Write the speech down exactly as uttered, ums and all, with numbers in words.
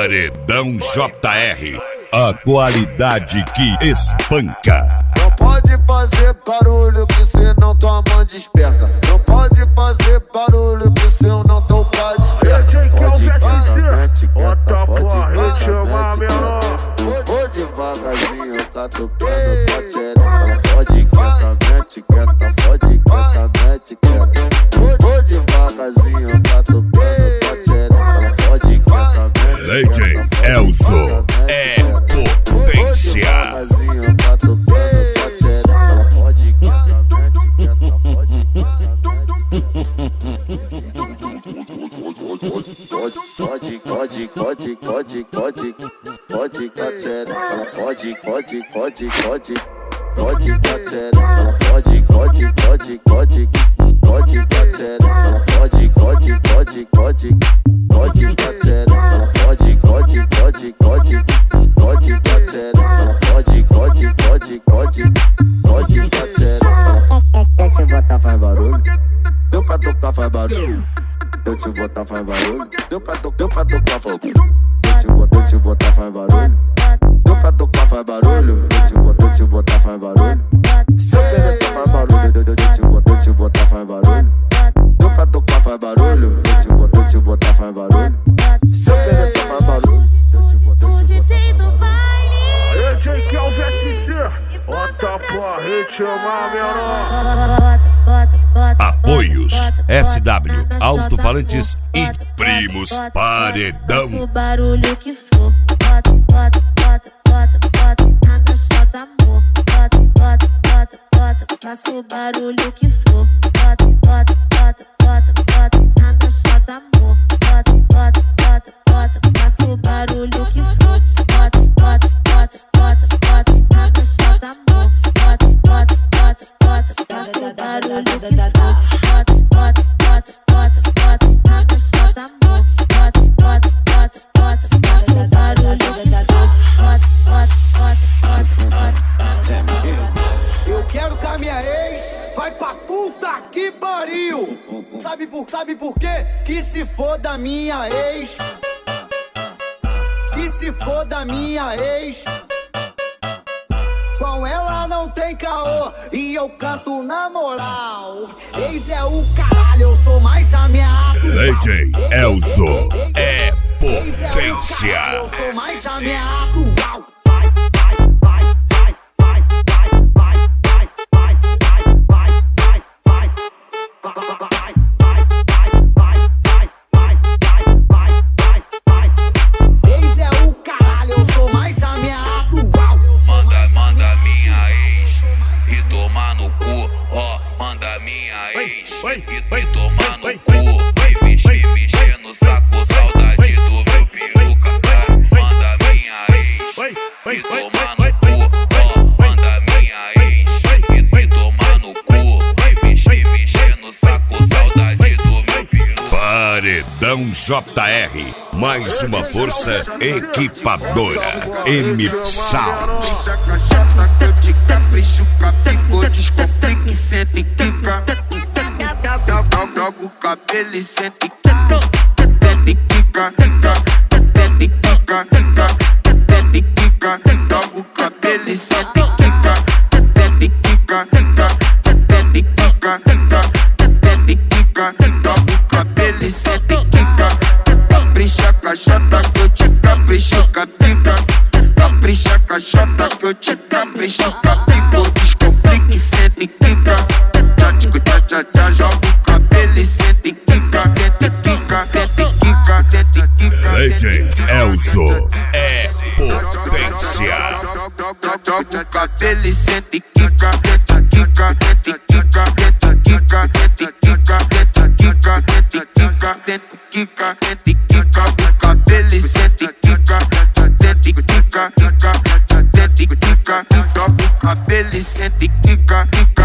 Paredão J R, a qualidade que espanca. Não pode fazer barulho que senão tua mãe desperta. Não pode fazer barulho que senão teu pai desperta. Pode parar, mete quieta, pode parar, mete quieta. Vou devagarzinho, tá tocando tua tchereca. Pode quieta, mete quieta, pode quieta, mete quieta. Vou devagarzinho, tá tocando tua tchereca. Pode quieta, mete D J Elzo é potência. Tá tocando tua tchereca. Pode quieta, mete quieta, pode Pode, pode, pode, pode, pode, pode, catera. Ela pode, pode, pode, pode, pode, catera. Ela pode, pode, pode, pode, pode, catera. Ela pode, pode, pode, pode, pode, catera. Ela pode, pode, pode, pode, pode, catera. Ela pode, pode, pode, pode, pode, catera. Eu te botar faz barulho, deu pra tocar faz barulho. Eu te botar faz barulho, deu pra tocar, deu pra tocar faz barulho. Eu te botar, eu te botar faz barulho, deu pra tocar faz barulho. Eu te botar, eu te botar faz barulho, se eu querer faz barulho. Eu te botar, eu te botar faz barulho, deu pra tocar faz barulho. Eu te botar, eu te botar faz barulho, se eu querer faz barulho. Eu te botar, eu te botar faz barulho. D J Kelvin S C, bota pra rede chamar menor. Apoios S W Alto-Falantes e Primos Paredão. Faça o barulho que for. Bota, bota, bota, bota, bota na caixa da amor. Bota, bota, bota, bota. Faça o barulho que for. Bota, bota, bota, bota, bota na caixa da amor. Bota, bota, bota, bota. Faça o barulho que for. Bota, bota, bota, bota, bota na caixa da amor. Bota, bota, bota, bota. Faça o barulho que for. Bota, bota, bota, bota, bota na caixa da amor. Bota, bota, bota, bota. Faça o barulho que for. Bota, bota, bota, bota, bota. Eu quero que a minha ex vai pra puta que pariu. Sabe por, sabe por quê? Que se for da minha ex. Que se for da minha ex. Com ela não tem caô e eu canto na moral. Ex é o caralho, eu sou mais a minha. D J Elzo é potência. Eu sou mais a minha atual. Vai, vai, vai, vai, vai, vai, vai, vai, vai, vai, vai, vai, vai, vai. E tomar no cu, vai mexer, mexer no saco, saudade do meu peruca. Manda minha ex, e tomar no cu, ó, manda minha ex, e tomar no cu, vai mexer, mexer no saco, saudade do meu peruca. Paredão J R, mais uma força equipadora. M Sound. Que eu te capricho, caprico, descomplique, senta e quica. Joga o cabelo e senta e quica. Senta e quica, quica. Senta e quica, quica. Senta e quica. Joga o cabelo e senta e quica. Senta e quica, quica. Senta e quica, quica. Senta e quica. Joga o cabelo e senta e quica. Capricha a caixota que eu te capricho, capica. Capricha a caixota que eu te capricho, capico. Descomplique, senta e quica. Tchá, tchá, tchá, joga o cabelo e senta e quica. Senta e quica, senta e quica, senta e quica. D J Elzo é potência. Joga o cabelo e senta e quica. Senta e quica, senta e quica, senta e quica, senta e quica, senta e quica, senta e quica, senta e quica, senta e quica. O cabelo e senta e quica. Senta e quica, quica, senta e quica. Joga o cabelo e senta e quica, quica.